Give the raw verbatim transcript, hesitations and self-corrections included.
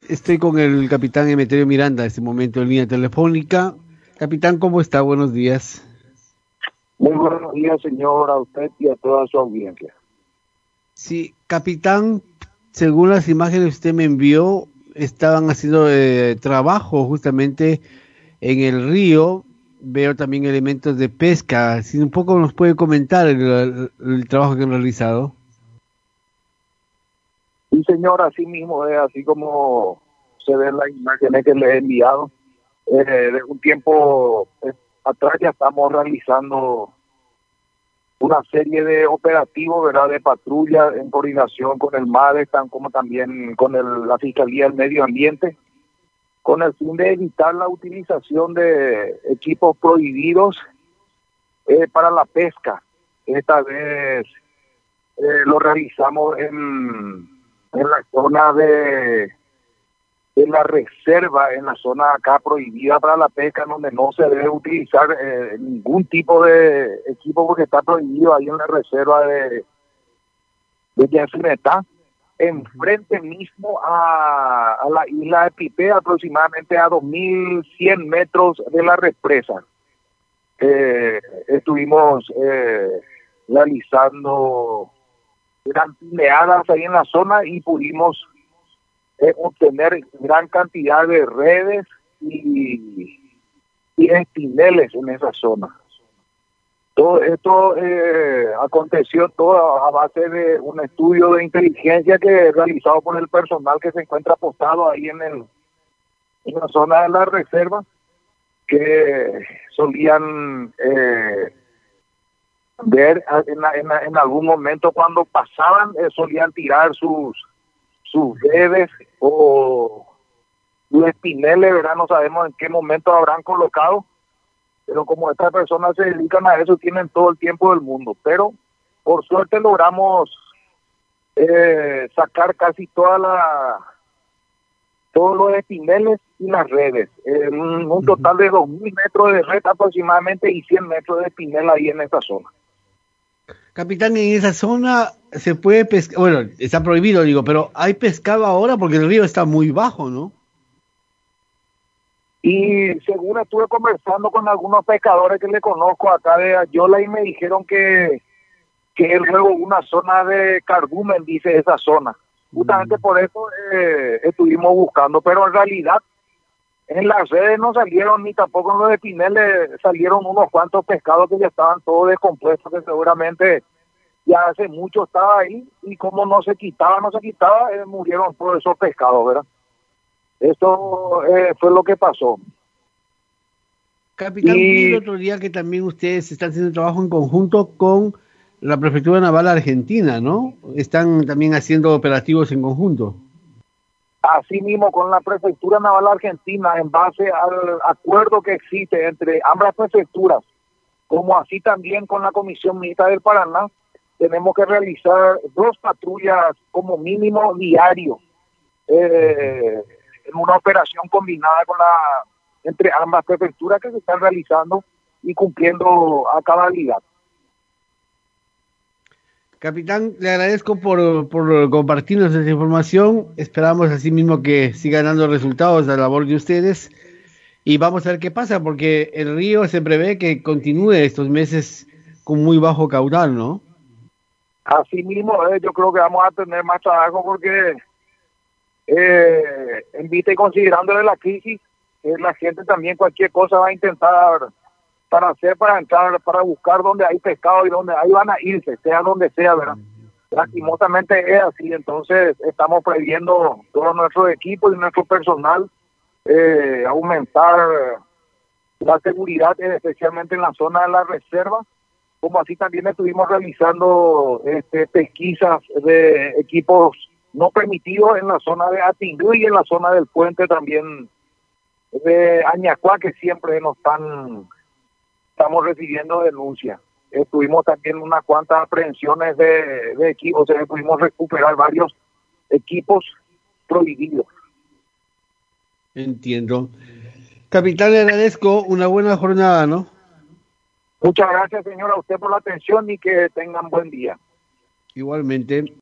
Estoy con el capitán Emeterio Miranda en este momento en línea telefónica. Capitán, ¿cómo está? Buenos días. Muy buenos días, señor, a usted y a toda su audiencia. Sí, capitán, según las imágenes que usted me envió, estaban haciendo eh, trabajo justamente en el río. Veo también elementos de pesca. Si un poco nos puede comentar el, el- el trabajo que han realizado. Sí, señor, así mismo es, así como se ven las imágenes que le he enviado. Eh, de un tiempo eh, atrás ya estamos realizando una serie de operativos, ¿verdad?, de patrulla en coordinación con el MADE, tan como también con el- la Fiscalía del Medio Ambiente, con el fin de evitar la utilización de equipos prohibidos eh, para la pesca. Esta vez eh, lo realizamos en, en la zona de, de la reserva, en la zona acá prohibida para la pesca, en donde no se debe utilizar eh, ningún tipo de equipo porque está prohibido ahí en la reserva de, de Yacyretá, enfrente mismo a, a la isla de Pipe, aproximadamente a dos mil cien metros de la represa. Eh, estuvimos eh, realizando gran pileadas ahí en la zona y pudimos eh, obtener gran cantidad de redes y, y espineles en esa zona. Todo esto eh, aconteció todo a base de un estudio de inteligencia que es realizado por el personal que se encuentra apostado ahí en, el, en la zona de la reserva, que solían eh, ver en, en, en algún momento cuando pasaban, eh, solían tirar sus sus redes o los espineles, ¿verdad? No sabemos en qué momento habrán colocado, pero como estas personas se dedican a eso, tienen todo el tiempo del mundo. Pero por suerte logramos eh, sacar casi toda la todos los espineles y las redes. En un, un Ujú. total de dos mil metros de red aproximadamente y cien metros de espinel ahí en esa zona. Capitán, en esa zona se puede pescar, bueno, está prohibido, digo, pero ¿hay pescado ahora? Porque el río está muy bajo, ¿no? Y según estuve conversando con algunos pescadores que le conozco acá de Ayola y me dijeron que, que es luego una zona de cardumen, dice esa zona. Justamente Mm. por eso eh, estuvimos buscando, pero en realidad en las redes no salieron ni tampoco en los de Pinel salieron unos cuantos pescados que ya estaban todos descompuestos, que seguramente ya hace mucho estaba ahí y como no se quitaba, no se quitaba, eh, murieron todos esos pescados, ¿verdad? Esto eh, fue lo que pasó. Capitán, vi el Y otro día que también ustedes están haciendo trabajo en conjunto con la Prefectura Naval Argentina, ¿no? Están también haciendo operativos en conjunto. asimismo, con la Prefectura Naval Argentina, en base al acuerdo que existe entre ambas prefecturas, como así también con la Comisión Mixta del Paraná, tenemos que realizar dos patrullas como mínimo diario, eh, en una operación combinada con la entre ambas prefecturas que se están realizando y cumpliendo a cabalidad. Capitán, le agradezco por, por compartirnos esa información. Esperamos así mismo que siga dando resultados la labor de ustedes y vamos a ver qué pasa, porque el río se prevé que continúe estos meses con muy bajo caudal, ¿no? Asimismo, eh, yo creo que vamos a tener más trabajo porque eh, en vista y considerando de la crisis, eh, la gente también cualquier cosa va a intentar para hacer, para entrar, para buscar donde hay pescado y donde ahí van a irse, sea donde sea, ¿verdad? Lastimosamente es así, entonces estamos previendo todo nuestro equipo y nuestro personal, eh, aumentar la seguridad, eh, especialmente en la zona de la reserva, como así también estuvimos realizando este, pesquisas de equipos no permitidos en la zona de Atingú y en la zona del puente también de Añacuá, que siempre nos están, estamos recibiendo denuncias. Eh, tuvimos también unas cuantas aprehensiones de, de equipos, o sea, pudimos recuperar varios equipos prohibidos. Entiendo. Capitán, le agradezco una buena jornada, ¿no? Muchas gracias, señora, a usted por la atención y que tengan buen día. Igualmente.